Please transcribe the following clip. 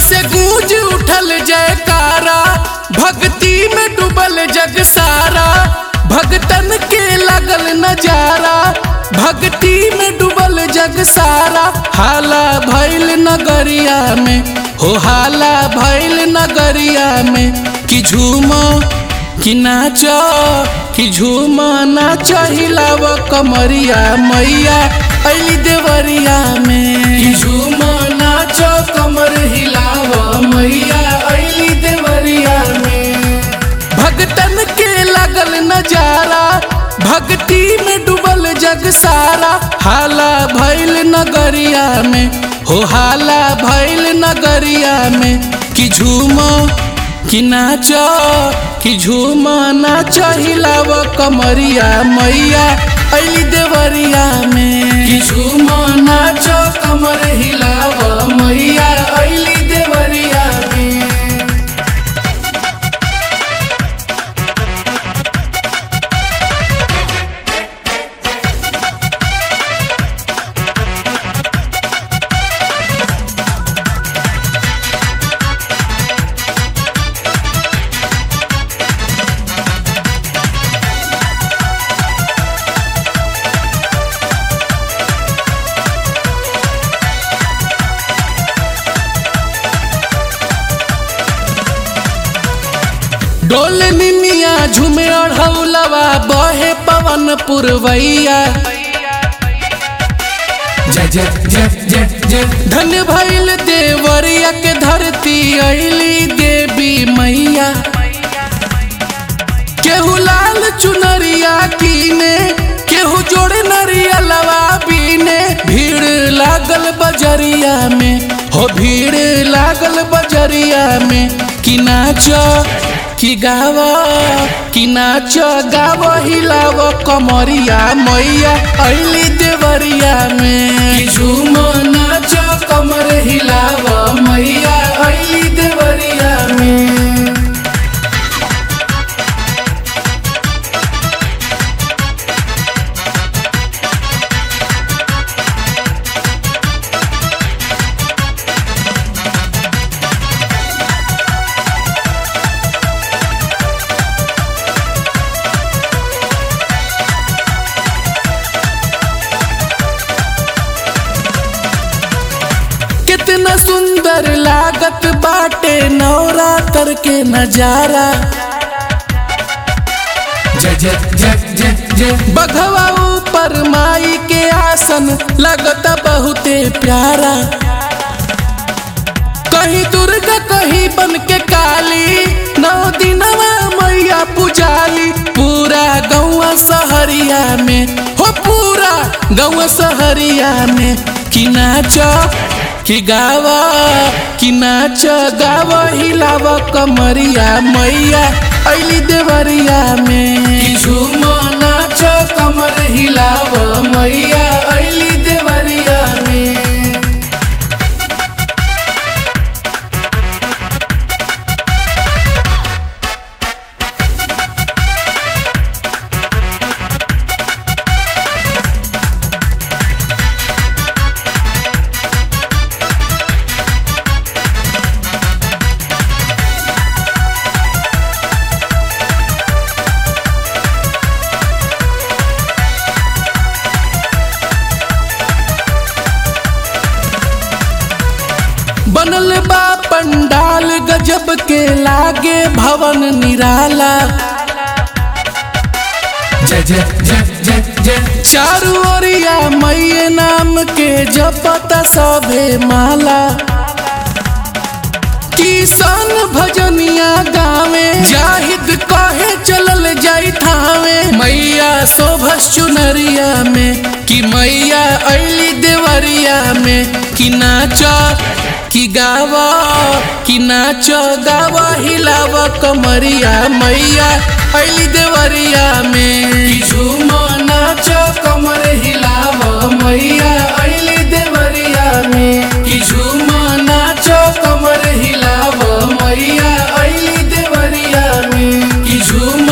से गूंज उठल जयकारा, भक्ति में डूबल जग सारा। भगतन के लगल नजारा, भक्ति में डूबल जग सारा। हाला भइल नगरिया में, हो हाला भइल नगरिया में। कि झूमो कि नाचो, कि झूमो नाच हिलाव कमरिया, मैया अली देवरिया में। कि झूमो नाचो कमर हिलाव, मैया अली देवरिया में। भगतन के लगल नजारा, भक्ति में डूबल जग सारा। हाला भइल नगरिया में, हो हाला भइल नगरिया में। कि झूमो कि नाचो, कि झूमो नाच हिलाव कमरिया, मैया अली देवरिया में। कि झूमो नाचो कमर हिलाव, मैया अली देवरिया में। डोल निमिया झूमे अढ़ौलवा, बहे पवन पुरवैया। जय जय जय जय जय। धन भइल देवरिया के धरती, अइली देवी मैया। केहू लाल चुनरिया कीने, केहू जोड़े नरियलवा बीने। भीड़ लागल बजरिया में, हो भीड़ लागल बजरिया में। कि नाचो कि गावो, कि नाचो गावो हिलाव कमरिया, मैया अली देवरिया में। कि झूमो नाचो कमर हिलाव, मैया अली देवरिया में। कितना सुंदर लागत बाटे नवरात्र के नजारा। जय जय जय जय जय। बघवा ऊपर माई के आसन, लगता बहुते प्यारा। कहीं दुर्गा कहीं बन के काली, 9 दिनवा मैया पुजाली। पूरा गौवा सहरिया में, हो पूरा गौवा सहरिया में। कि नाचो कि गावा, कि नाच गावा हिलाव कमरिया, मैया अली देवरिया में। कि झूमो नाच कमर हिलाव, मैया अली देवरिया में। बनल बा पंडाल गजब के, लागे भवन निराला। जय जय जय जय जय। चारू ओरिया मैये नाम के जपता सभे माला। किसान भजनिया गावे, जाहिद कहे चलल जाई थावे। मैया शोभस चुनरिया में, कि मैया अली देवरिया में। कि नाचो कि गावो, कि नाचो गावो हिलाव कमरिया, मैया अली देवरिया में। कि झूमो नाचो कमर हिलाव, मैया अली देवरिया में। कि झूमो नाचो कमर हिलाव, मैया अली देवरिया में। कि झूमो